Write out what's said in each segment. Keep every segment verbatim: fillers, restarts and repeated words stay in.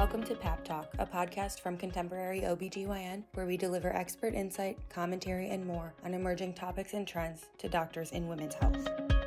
Welcome to Pap Talk, a podcast from Contemporary O B G Y N, where we deliver expert insight, commentary, and more on emerging topics and trends to doctors in women's health.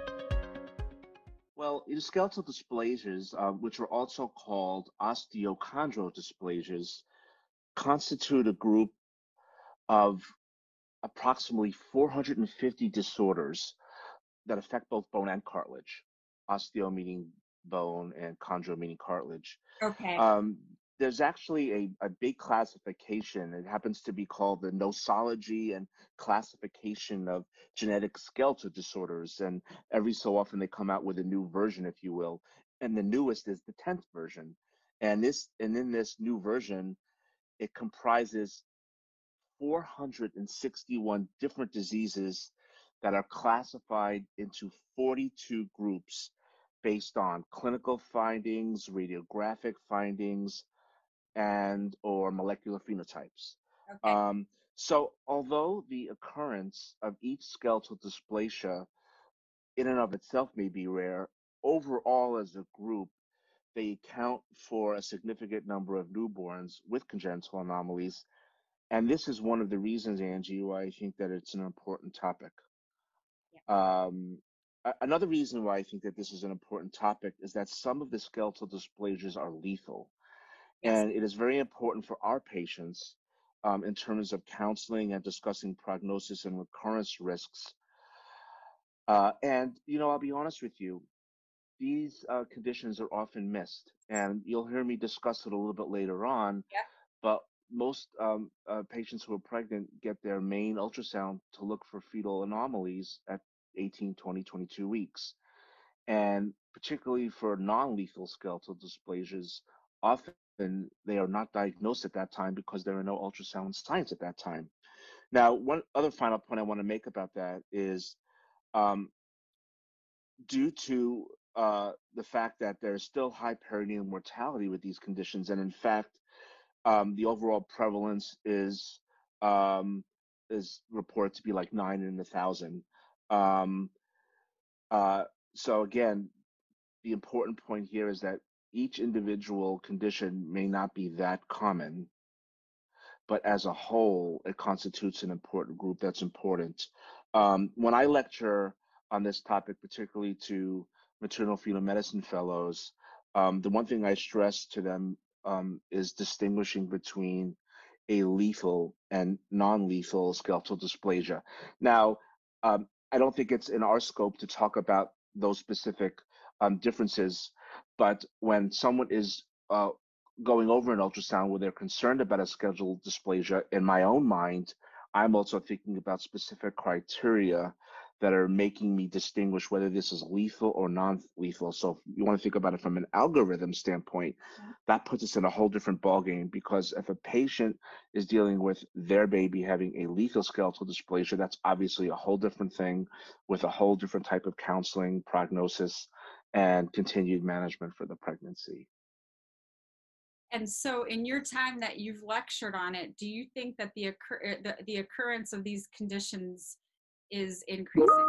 Well, skeletal dysplasias, uh, which are also called osteochondral dysplasias, constitute a group of approximately four hundred fifty disorders that affect both bone and cartilage. Osteo meaning bone and chondro meaning cartilage. Okay. Um, there's actually a, a big classification. It happens to be called the nosology and classification of genetic skeletal disorders. And every so often they come out with a new version, if you will. And the newest is the tenth version. And this, and in this new version, it comprises four hundred sixty-one different diseases that are classified into forty-two groups based on clinical findings, radiographic findings, and or molecular phenotypes. Okay. Um, so although the occurrence of each skeletal dysplasia in and of itself may be rare, overall as a group, they account for a significant number of newborns with congenital anomalies. And this is one of the reasons, Angie, why I think that it's an important topic. Yeah. Um, Another reason why I think that this is an important topic is that some of the skeletal dysplasias are lethal. Yes. And it is very important for our patients um, in terms of counseling and discussing prognosis and recurrence risks. Uh, and, you know, I'll be honest with you, these uh, conditions are often missed. And you'll hear me discuss it a little bit later on. Yeah. But most um, uh, patients who are pregnant get their main ultrasound to look for fetal anomalies at eighteen, twenty, twenty-two weeks. And particularly for non-lethal skeletal dysplasias, often they are not diagnosed at that time because there are no ultrasound signs at that time. Now, one other final point I want to make about that is um, due to uh, the fact that there's still high perinatal mortality with these conditions, and in fact, um, the overall prevalence is um, is reported to be like nine in a thousand. Um, uh, so again, the important point here is that each individual condition may not be that common, but as a whole, it constitutes an important group that's important. Um, when I lecture on this topic, particularly to maternal fetal medicine fellows, um, the one thing I stress to them um, is distinguishing between a lethal and non-lethal skeletal dysplasia. Now, um, I don't think it's in our scope to talk about those specific um, differences, but when someone is uh, going over an ultrasound where they're concerned about a skeletal dysplasia, in my own mind, I'm also thinking about specific criteria that are making me distinguish whether this is lethal or non-lethal. So if you want to think about it from an algorithm standpoint, that puts us in a whole different ballgame, because if a patient is dealing with their baby having a lethal skeletal dysplasia, that's obviously a whole different thing with a whole different type of counseling, prognosis, and continued management for the pregnancy. And so in your time that you've lectured on it, do you think that the, occur the, the occurrence of these conditions is increasing?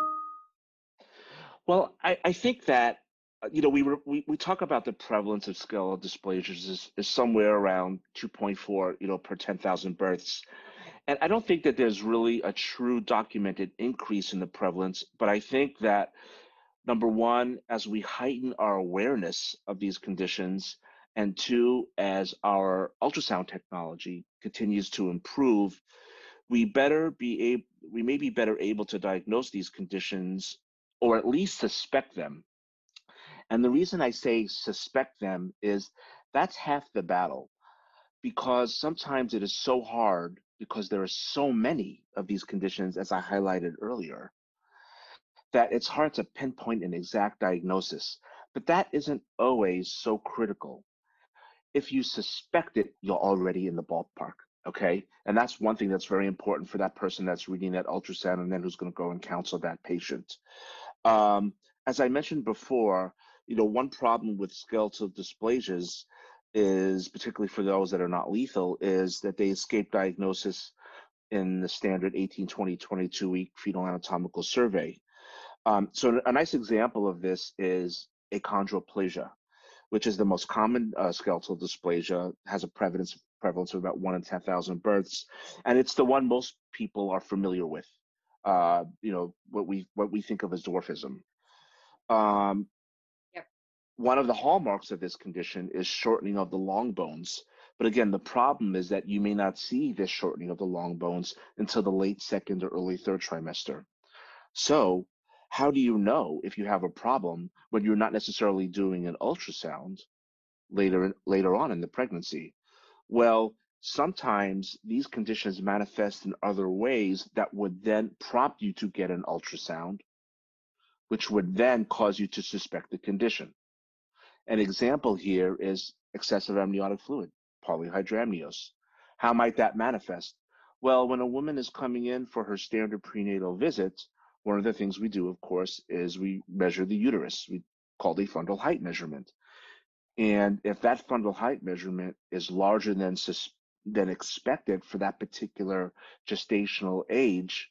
Well, I, I think that, you know, we, were, we we talk about the prevalence of skeletal dysplasias is, is somewhere around two point four, you know, per ten thousand births. And I don't think that there's really a true documented increase in the prevalence, but I think that, number one, as we heighten our awareness of these conditions, and two, as our ultrasound technology continues to improve, we better be able, we may be better able to diagnose these conditions, or at least suspect them. And the reason I say suspect them is that's half the battle, because sometimes it is so hard because there are so many of these conditions, as I highlighted earlier, that it's hard to pinpoint an exact diagnosis. But that isn't always so critical. If you suspect it, you're already in the ballpark, okay? And that's one thing that's very important for that person that's reading that ultrasound and then who's going to go and counsel that patient. Um, as I mentioned before, you know, one problem with skeletal dysplasias is, particularly for those that are not lethal, is that they escape diagnosis in the standard eighteen, twenty, twenty-two week fetal anatomical survey. Um, so a nice example of this is achondroplasia, which is the most common uh, skeletal dysplasia, has a prevalence prevalence of about one in ten thousand births, and it's the one most people are familiar with. Uh, you know, what we what we think of as dwarfism. Um, Yep. One of the hallmarks of this condition is shortening of the long bones. But again, the problem is that you may not see this shortening of the long bones until the late second or early third trimester. So, how do you know if you have a problem when you're not necessarily doing an ultrasound later in, later on in the pregnancy? Well, sometimes these conditions manifest in other ways that would then prompt you to get an ultrasound, which would then cause you to suspect the condition. An example here is excessive amniotic fluid, polyhydramnios. How might that manifest? Well, when a woman is coming in for her standard prenatal visit, one of the things we do, of course, is we measure the uterus. We call it a fundal height measurement. And if that fundal height measurement is larger than, than expected for that particular gestational age,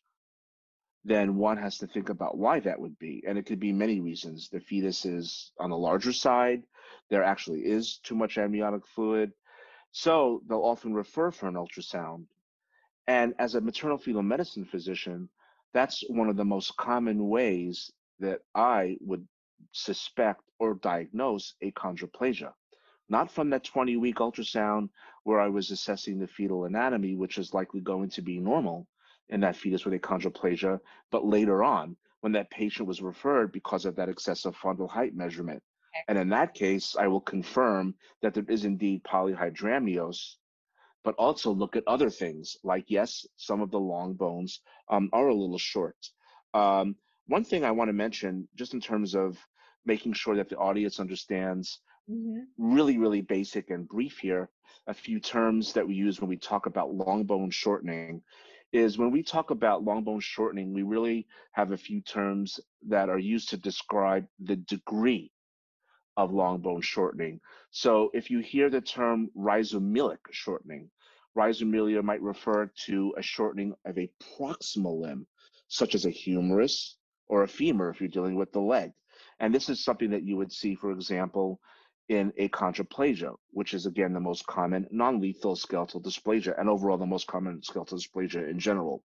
then one has to think about why that would be. And it could be many reasons. The fetus is on the larger side. There actually is too much amniotic fluid. So they'll often refer for an ultrasound. And as a maternal fetal medicine physician, that's one of the most common ways that I would suspect or diagnose achondroplasia. Not from that twenty week ultrasound where I was assessing the fetal anatomy, which is likely going to be normal in that fetus with achondroplasia, but later on when that patient was referred because of that excessive fundal height measurement. Okay. And in that case, I will confirm that there is indeed polyhydramnios, but also look at other things like, yes, some of the long bones um, are a little short. Um, one thing I want to mention, just in terms of making sure that the audience understands, mm-hmm. really, really basic and brief here, a few terms that we use when we talk about long bone shortening, is when we talk about long bone shortening, we really have a few terms that are used to describe the degree of long bone shortening. So if you hear the term rhizomelic shortening, rhizomelia might refer to a shortening of a proximal limb, such as a humerus or a femur if you're dealing with the leg. And this is something that you would see, for example, in achondroplasia, which is, again, the most common non-lethal skeletal dysplasia and overall the most common skeletal dysplasia in general.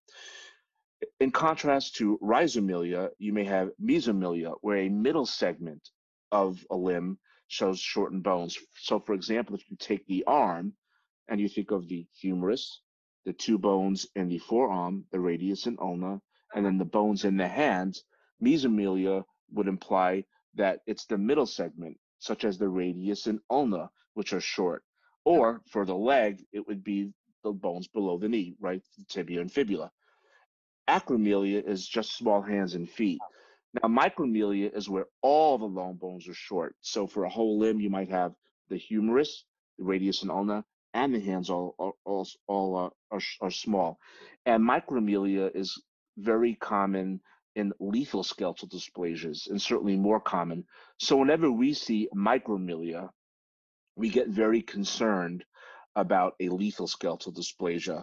In contrast to rhizomelia, you may have mesomelia, where a middle segment of a limb shows shortened bones. So, for example, if you take the arm and you think of the humerus, the two bones in the forearm, the radius and ulna, and then the bones in the hand, mesomelia would imply that it's the middle segment, such as the radius and ulna, which are short. Or for the leg, it would be the bones below the knee, right? The tibia and fibula. Acromelia is just small hands and feet. Now, micromelia is where all the long bones are short. So for a whole limb, you might have the humerus, the radius and ulna, and the hands all all all, all uh, are, are small. And micromelia is very common in lethal skeletal dysplasias, and certainly more common. So whenever we see micromelia, we get very concerned about a lethal skeletal dysplasia.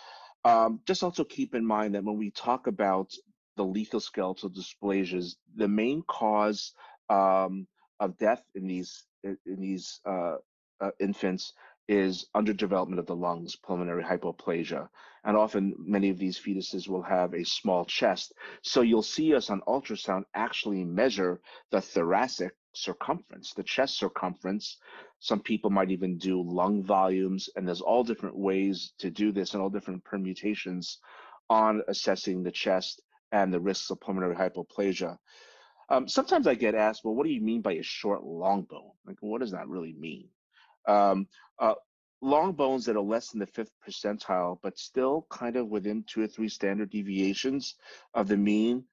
Um, just also keep in mind that when we talk about the lethal skeletal dysplasias, the main cause um, of death in these in these uh, uh, infants is underdevelopment of the lungs, pulmonary hypoplasia. And often many of these fetuses will have a small chest. So you'll see us on ultrasound actually measure the thoracic circumference, the chest circumference. Some people might even do lung volumes, and there's all different ways to do this and all different permutations on assessing the chest and the risks of pulmonary hypoplasia. Um, sometimes I get asked, well, what do you mean by a short long bone? Like, what does that really mean? Um, uh, long bones that are less than the fifth percentile, but still kind of within two or three standard deviations of the mean,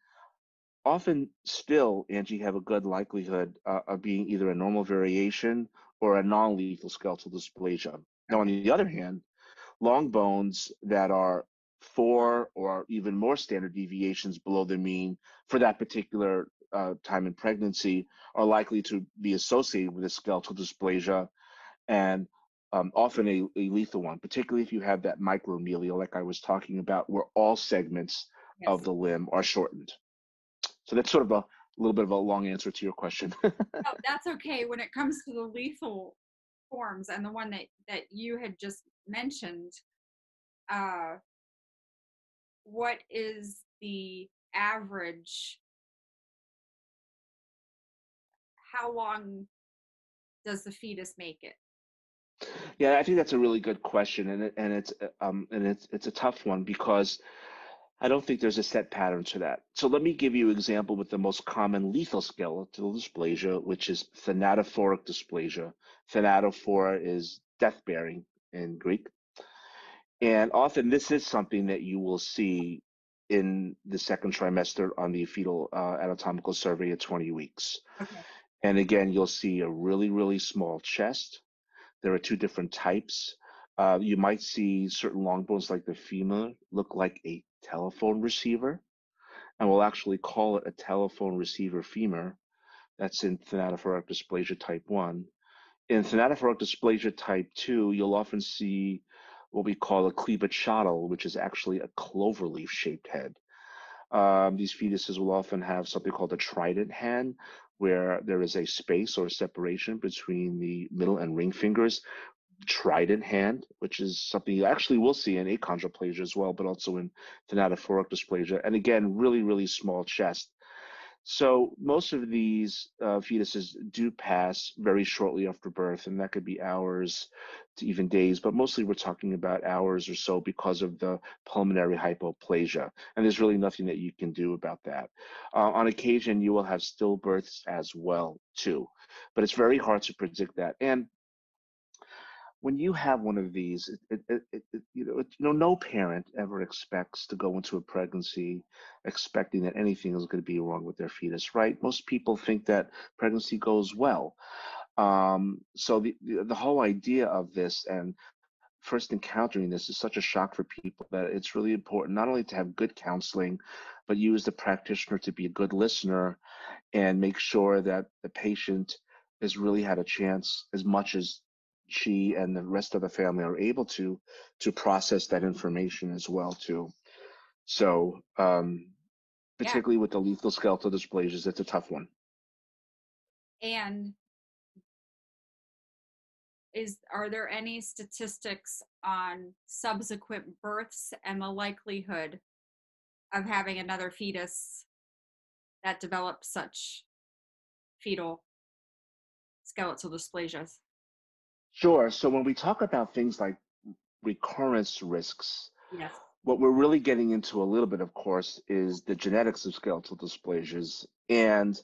often still, Angie, have a good likelihood uh, of being either a normal variation or a non-lethal skeletal dysplasia. Now, on the other hand, long bones that are four or even more standard deviations below the mean for that particular uh, time in pregnancy are likely to be associated with a skeletal dysplasia, and um, often a, a lethal one, particularly if you have that micromelia like I was talking about, where all segments yes. of the limb are shortened. So that's sort of a little bit of a long answer to your question. Oh, that's okay. When it comes to the lethal forms and the one that, that you had just mentioned, uh, what is the average? How long does the fetus make it? Yeah, I think that's a really good question, and it, and it's uh, um and it's it's a tough one because I don't think there's a set pattern to that. So let me give you an example with the most common lethal skeletal dysplasia, which is thanatophoric dysplasia. Thanatophora is death-bearing in Greek. And often this is something that you will see in the second trimester on the fetal uh, anatomical survey at twenty weeks. Okay. And again, you'll see a really, really small chest. There are two different types. Uh, you might see certain long bones like the femur look like a telephone receiver, and we'll actually call it a telephone receiver femur. That's in thanatophoric dysplasia type one. In thanatophoric dysplasia type two, you'll often see what we call a cleavage shuttle, which is actually a cloverleaf shaped head. Um, these fetuses will often have something called a trident hand, where there is a space or a separation between the middle and ring fingers. Trident hand, which is something you actually will see in achondroplasia as well, but also in thanatophoric dysplasia. And again, really, really small chest. So most of these uh, fetuses do pass very shortly after birth, and that could be hours to even days, but mostly we're talking about hours or so because of the pulmonary hypoplasia, and there's really nothing that you can do about that. Uh, on occasion, you will have stillbirths as well, too, but it's very hard to predict that. And when you have one of these, it, it, it, it, you know, it, you know, no parent ever expects to go into a pregnancy expecting that anything is going to be wrong with their fetus, right? Most people think that pregnancy goes well. Um, so the, the the whole idea of this and first encountering this is such a shock for people that it's really important not only to have good counseling, but you as the practitioner to be a good listener and make sure that the patient has really had a chance as much as she and the rest of the family are able to to process that information as well too. So um, Yeah. particularly with the lethal skeletal dysplasias, it's a tough one. And is are there any statistics on subsequent births and the likelihood of having another fetus that develops such fetal skeletal dysplasias? Sure. So when we talk about things like recurrence risks, Yes. what we're really getting into a little bit, of course, is the genetics of skeletal dysplasias. And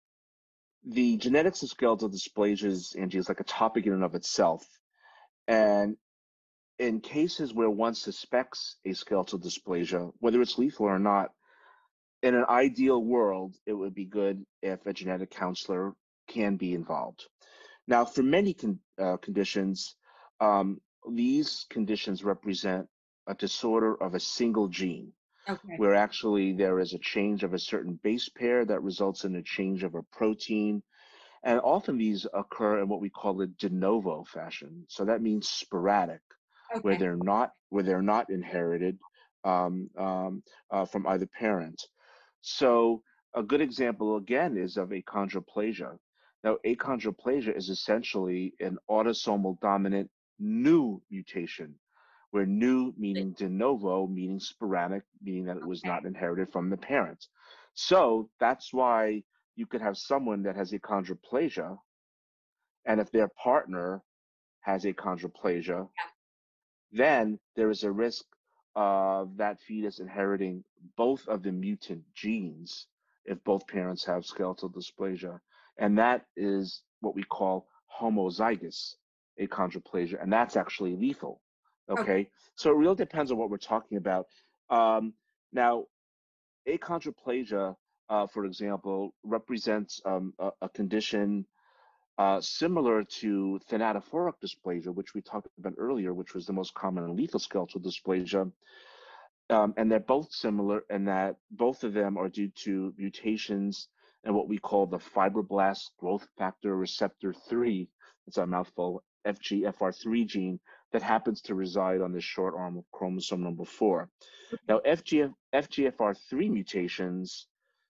the genetics of skeletal dysplasias, Angie, is like a topic in and of itself. And in cases where one suspects a skeletal dysplasia, whether it's lethal or not, in an ideal world, it would be good if a genetic counselor can be involved. Now, for many con- uh, conditions, um, these conditions represent a disorder of a single gene, Okay. where actually there is a change of a certain base pair that results in a change of a protein. And often these occur in what we call the de novo fashion. So that means sporadic, where Okay. they're not where they're not inherited um, um, uh, from either parent. So a good example again is of achondroplasia. Now, achondroplasia is essentially an autosomal dominant new mutation, where new meaning de novo, meaning sporadic, meaning that it was Okay. not inherited from the parent. So that's why you could have someone that has achondroplasia, and if their partner has achondroplasia, then there is a risk of that fetus inheriting both of the mutant genes if both parents have skeletal dysplasia. And that is what we call homozygous achondroplasia, and that's actually lethal. Okay. Okay, so it really depends on what we're talking about. Um, now, achondroplasia, uh, for example, represents um, a, a condition uh, similar to thanatophoric dysplasia, which we talked about earlier, which was the most common and lethal skeletal dysplasia. Um, and they're both similar in that both of them are due to mutations in what we call the fibroblast growth factor receptor three, it's a mouthful, F G F R three gene that happens to reside on the short arm of chromosome number four. Now, F G F, F G F R three mutations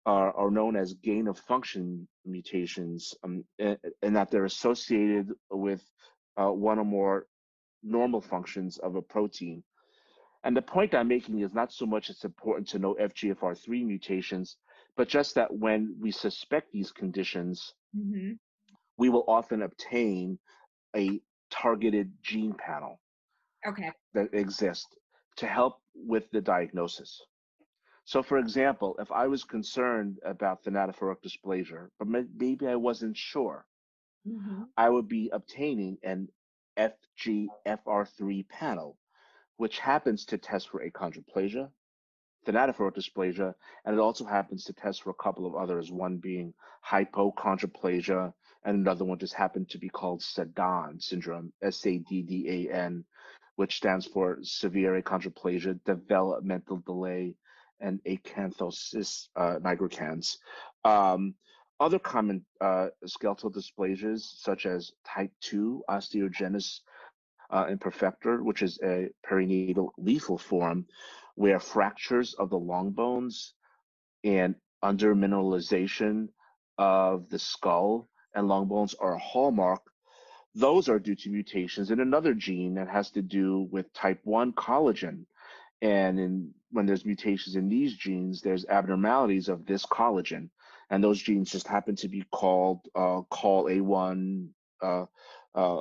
are, are known as gain of function mutations, um, and, and that they're associated with uh, one or more normal functions of a protein. And the point I'm making is not so much it's important to know F G F R three mutations, but just that when we suspect these conditions, Mm-hmm. we will often obtain a targeted gene panel Okay. that exists to help with the diagnosis. So, for example, if I was concerned about thanatophoric dysplasia, but maybe I wasn't sure, Mm-hmm. I would be obtaining an F G F R three panel, which happens to test for achondroplasia, thanatophoric dysplasia, and it also happens to test for a couple of others, one being hypochondroplasia, and another one just happened to be called SADDAN syndrome, S A D D A N, which stands for severe achondroplasia, developmental delay, and acanthosis uh, nigricans. Um, other common uh, skeletal dysplasias, such as type two osteogenesis uh, imperfecta, which is a perinatal lethal form, where fractures of the long bones and undermineralization of the skull and long bones are a hallmark. Those are due to mutations in another gene that has to do with type one collagen. And in, when there's mutations in these genes, there's abnormalities of this collagen. And those genes just happen to be called uh, call A one uh, uh,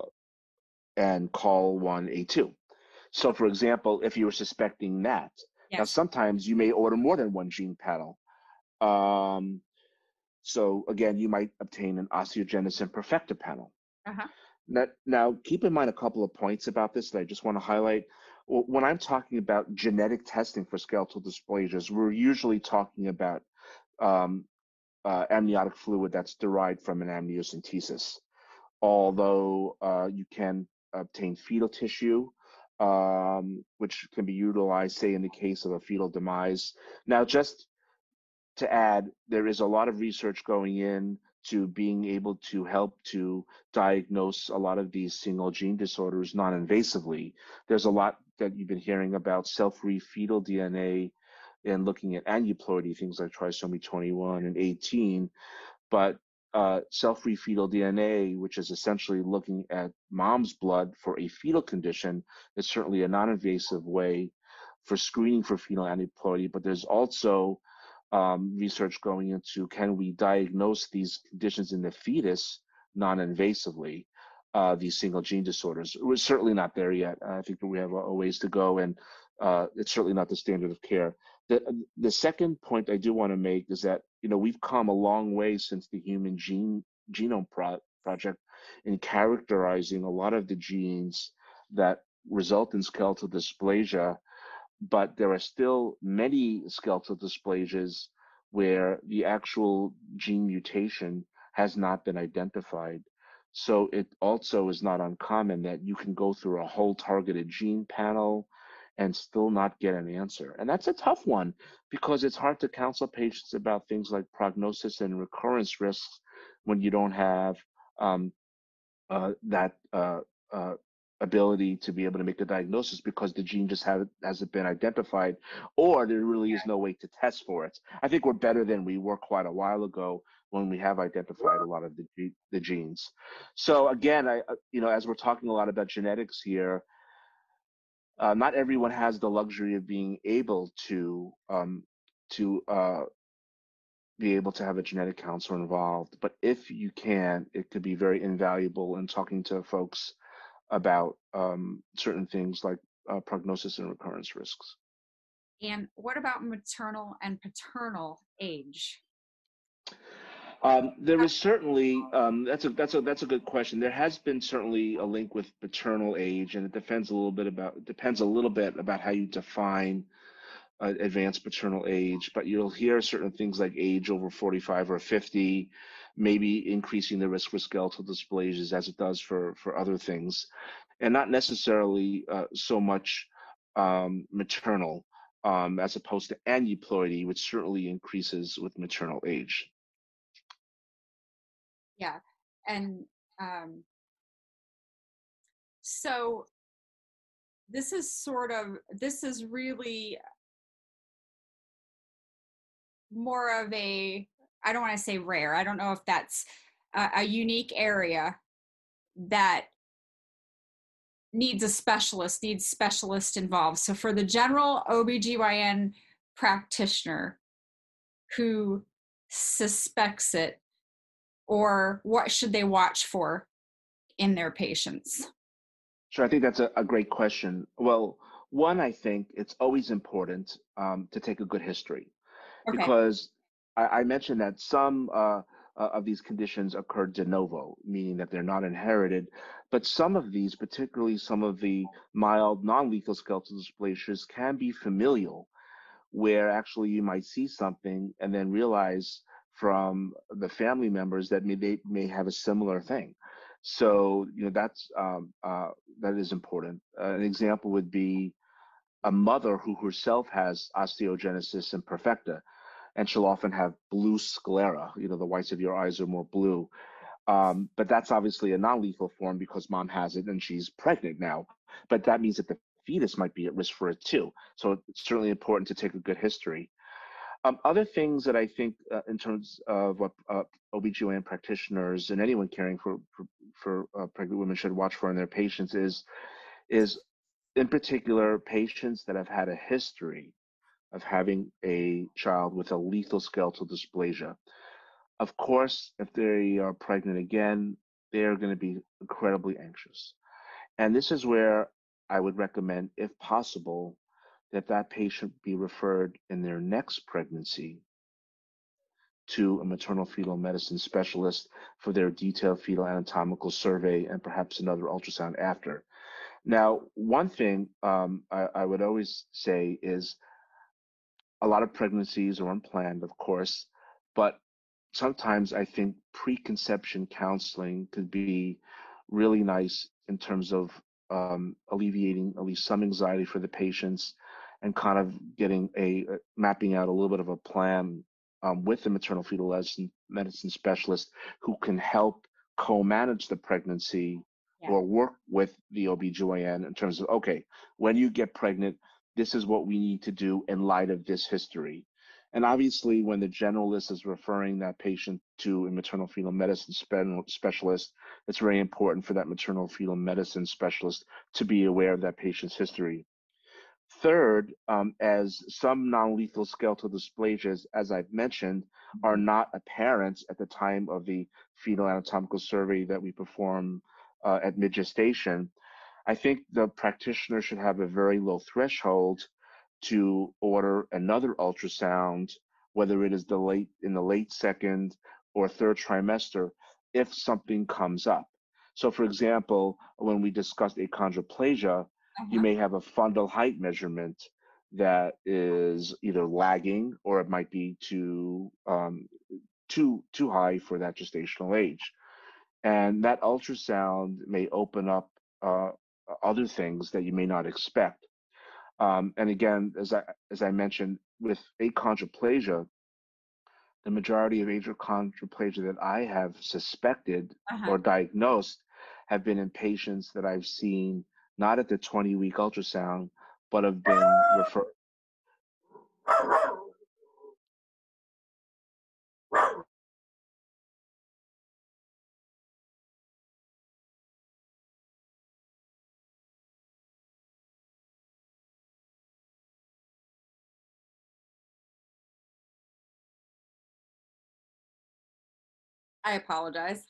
and call one A two. So, for example, if you were suspecting that, Yes. now sometimes you may order more than one gene panel. Um, so again, you might obtain an osteogenesis imperfecta panel. Uh-huh. Now, now, keep in mind a couple of points about this that I just want to highlight. When I'm talking about genetic testing for skeletal dysplasias, we're usually talking about um, uh, amniotic fluid that's derived from an amniocentesis. Although uh, you can obtain fetal tissue, um, which can be utilized, say, in the case of a fetal demise. Now, just to add, there is a lot of research going in to being able to help to diagnose a lot of these single gene disorders non-invasively. There's a lot that you've been hearing about cell-free fetal D N A and looking at aneuploidy, things like trisomy twenty-one and eighteen, but uh, cell-free fetal D N A, which is essentially looking at mom's blood for a fetal condition, is certainly a non-invasive way for screening for fetal aneuploidy, but there's also um, research going into can we diagnose these conditions in the fetus non-invasively, uh, these single gene disorders. We're certainly not there yet. I think that we have a, a ways to go, and uh, it's certainly not the standard of care. The, the second point I do want to make is that, you know, we've come a long way since the Human Gene Genome Pro- Project in characterizing a lot of the genes that result in skeletal dysplasia, but there are still many skeletal dysplasias where the actual gene mutation has not been identified. So it also is not uncommon that you can go through a whole targeted gene panel and still not get an answer. And that's a tough one because it's hard to counsel patients about things like prognosis and recurrence risks when you don't have um, uh, that uh, uh, ability to be able to make a diagnosis because the gene just have, hasn't been identified, or there really is no way to test for it. I think we're better than we were quite a while ago when we have identified a lot of the, the genes. So again, I, you know, as we're talking a lot about genetics here, uh, not everyone has the luxury of being able to um, to uh, be able to have a genetic counselor involved. But if you can, it could be very invaluable in talking to folks about um, certain things like uh, prognosis and recurrence risks. And what about maternal and paternal age? Um, there is certainly um, that's a that's a that's a good question. There has been certainly a link with paternal age, and it depends a little bit about it depends a little bit about how you define uh, advanced paternal age. But you'll hear certain things like age over forty-five or fifty, maybe increasing the risk for skeletal dysplasias as it does for for other things, and not necessarily uh, so much um, maternal um, as opposed to aneuploidy, which certainly increases with maternal age. Yeah. And um, so this is sort of, this is really more of a, I don't want to say rare, I don't know if that's a, a unique area that needs a specialist, needs specialist involved. So for the general O B G Y N practitioner who suspects it, or what should they watch for in their patients? Sure, I think that's a, a great question. Well, one, I think it's always important um, to take a good history, Okay. because I, I mentioned that some uh, uh, of these conditions occur de novo, meaning that they're not inherited. But some of these, particularly some of the mild non-lethal skeletal dysplasias, can be familial, where actually you might see something and then realize from the family members that may, they may have a similar thing. So, you know, that's um, uh, that is important. Uh, an example would be a mother who herself has osteogenesis imperfecta, and she'll often have blue sclera. You know, the whites of your eyes are more blue. Um, but that's obviously a non-lethal form because mom has it and she's pregnant now. But that means that the fetus might be at risk for it too. So it's certainly important to take a good history. Um, other things that I think uh, in terms of what uh, O B G Y N practitioners and anyone caring for for, for uh, pregnant women should watch for in their patients is is in particular patients that have had a history of having a child with a lethal skeletal dysplasia. Of course, if they are pregnant again, they're going to be incredibly anxious. And this is where I would recommend, if possible, that that patient be referred in their next pregnancy to a maternal fetal medicine specialist for their detailed fetal anatomical survey and perhaps another ultrasound after. Now, one thing um, I, I would always say is a lot of pregnancies are unplanned, of course, but sometimes I think preconception counseling could be really nice in terms of um, alleviating at least some anxiety for the patients and kind of getting a uh, mapping out a little bit of a plan um, with the maternal fetal medicine, medicine specialist who can help co-manage the pregnancy Yeah. or work with the O B G Y N in terms of, okay, when you get pregnant, this is what we need to do in light of this history. And obviously, when the generalist is referring that patient to a maternal fetal medicine spe- specialist, it's very important for that maternal fetal medicine specialist to be aware of that patient's history. Third, um, as some non-lethal skeletal dysplasias, as I've mentioned, are not apparent at the time of the fetal anatomical survey that we perform uh, at mid-gestation, I think the practitioner should have a very low threshold to order another ultrasound, whether it is the late in the late second or third trimester, if something comes up. So, for example, when we discussed achondroplasia, you Uh-huh. may have a fundal height measurement that is either lagging or it might be too um, too too high for that gestational age, and that ultrasound may open up uh, other things that you may not expect. Um, and again, as I as I mentioned, with achondroplasia, the majority of achondroplasia that I have suspected Uh-huh. or diagnosed have been in patients that I've seen not at the twenty week ultrasound, but have been referred. I apologize.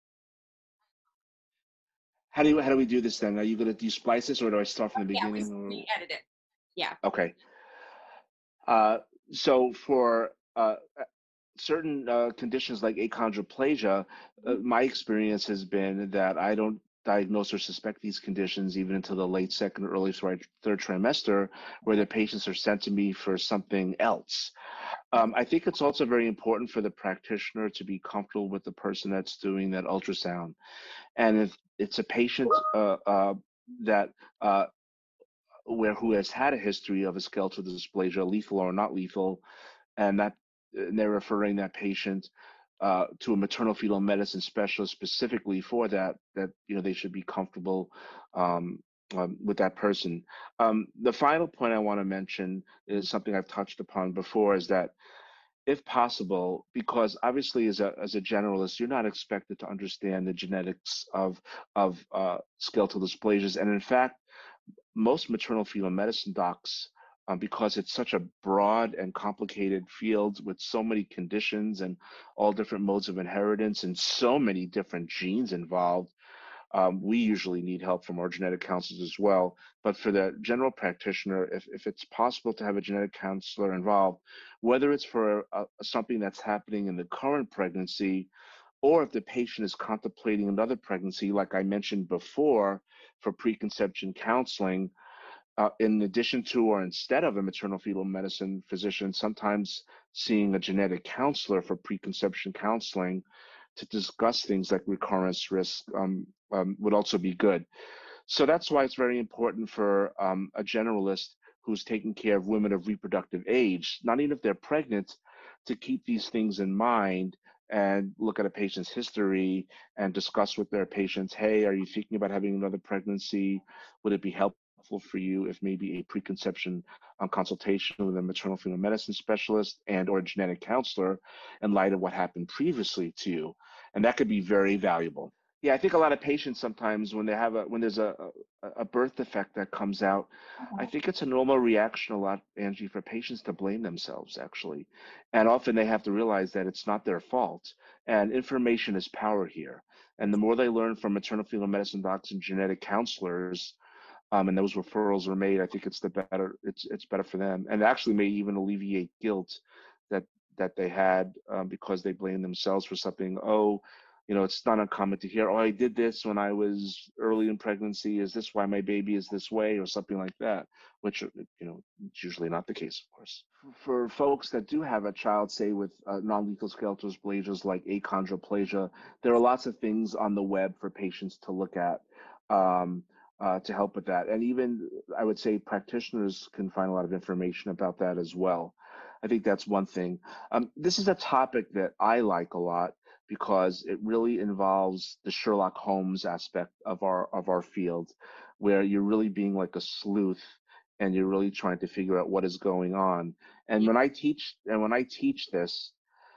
How do you, how do we do this then? Are you going to do you splice this or do I start from the Yeah, we, beginning? Or? we edit it. Yeah. Okay. Uh, so for uh, certain uh, conditions like achondroplasia, uh, Mhm. my experience has been that I don't diagnose or suspect these conditions even until the late second or early third trimester, where the patients are sent to me for something else. Um, I think it's also very important for the practitioner to be comfortable with the person that's doing that ultrasound. And if it's a patient uh, uh, that uh, where who has had a history of a skeletal dysplasia, lethal or not lethal, and that and they're referring that patient uh, to a maternal fetal medicine specialist specifically for that, that you know they should be comfortable um, um, with that person. Um, the final point I want to mention is something I've touched upon before, is that if possible, because obviously as a as a generalist, you're not expected to understand the genetics of of uh, skeletal dysplasias, and in fact, most maternal fetal medicine docs, um, because it's such a broad and complicated field with so many conditions and all different modes of inheritance and so many different genes involved, um, we usually need help from our genetic counselors as well. But for the general practitioner, if, if it's possible to have a genetic counselor involved, whether it's for a, something that's happening in the current pregnancy, or if the patient is contemplating another pregnancy, like I mentioned before, for preconception counseling, uh, in addition to or instead of a maternal fetal medicine physician, sometimes seeing a genetic counselor for preconception counseling to discuss things like recurrence risk um, um, would also be good. So that's why it's very important for um, a generalist who's taking care of women of reproductive age, not even if they're pregnant, to keep these things in mind and look at a patient's history and discuss with their patients, hey, are you thinking about having another pregnancy? Would it be helpful for you if maybe a preconception um, consultation with a maternal fetal medicine specialist and or a genetic counselor in light of what happened previously to you? And that could be very valuable. Yeah, I think a lot of patients sometimes when they have a when there's a a, a birth defect that comes out, Uh-huh. I think it's a normal reaction a lot, Angie, for patients to blame themselves actually, and often they have to realize that it's not their fault. And information is power here. And the more they learn from maternal fetal medicine docs and genetic counselors, um, and those referrals are made, I think it's the better it's it's better for them, and actually may even alleviate guilt that that they had um, because they blame themselves for something. Oh, you know, it's not uncommon to hear, oh, I did this when I was early in pregnancy. Is this why my baby is this way, or something like that? Which, you know, it's usually not the case, of course. For folks that do have a child, say with uh, non-lethal skeletal dysplasias like achondroplasia, there are lots of things on the web for patients to look at. Um, uh, to help with that. And even I would say practitioners can find a lot of information about that as well. I think that's one thing. Um, this is a topic that I like a lot because it really involves the Sherlock Holmes aspect of our of our field, where you're really being like a sleuth and you're really trying to figure out what is going on. And Yeah. when I teach and when I teach this,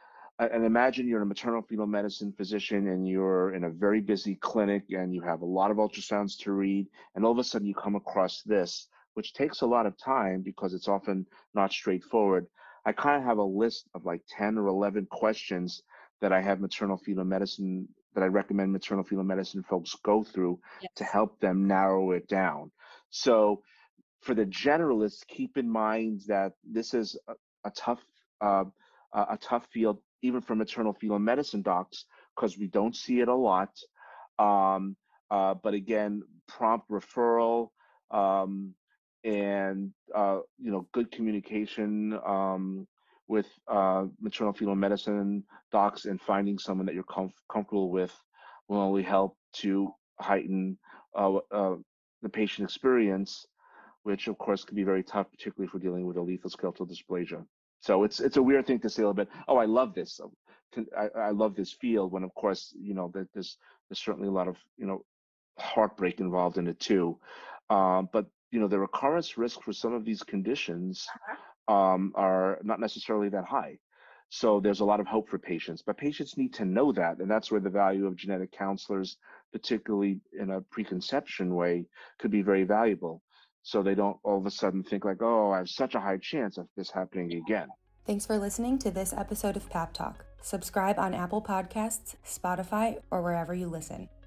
and imagine you're a maternal fetal medicine physician and you're in a very busy clinic and you have a lot of ultrasounds to read, and all of a sudden you come across this, which takes a lot of time because it's often not straightforward. I kind of have a list of like ten or eleven questions that I have maternal fetal medicine, that I recommend maternal fetal medicine folks go through Yes. to help them narrow it down. So for the generalists, keep in mind that this is a, a tough uh, a tough field, even for maternal fetal medicine docs, because we don't see it a lot. Um, uh, but again, prompt referral um, and uh, you know, good communication um, with uh, maternal fetal medicine docs and finding someone that you're comf- comfortable with will only help to heighten uh, uh, the patient experience, which of course can be very tough, particularly if we're dealing with a lethal skeletal dysplasia. So it's it's a weird thing to say a little bit, oh, I love this. I, I love this field, when of course, you know, that there's there's certainly a lot of, you know, heartbreak involved in it too. Um, but you know, the recurrence risk for some of these conditions um, are not necessarily that high. So there's a lot of hope for patients, but patients need to know that. And that's where the value of genetic counselors, particularly in a preconception way, could be very valuable. So they don't all of a sudden think like, oh, I have such a high chance of this happening again. Thanks for listening to this episode of Pap Talk. Subscribe on Apple Podcasts, Spotify, or wherever you listen.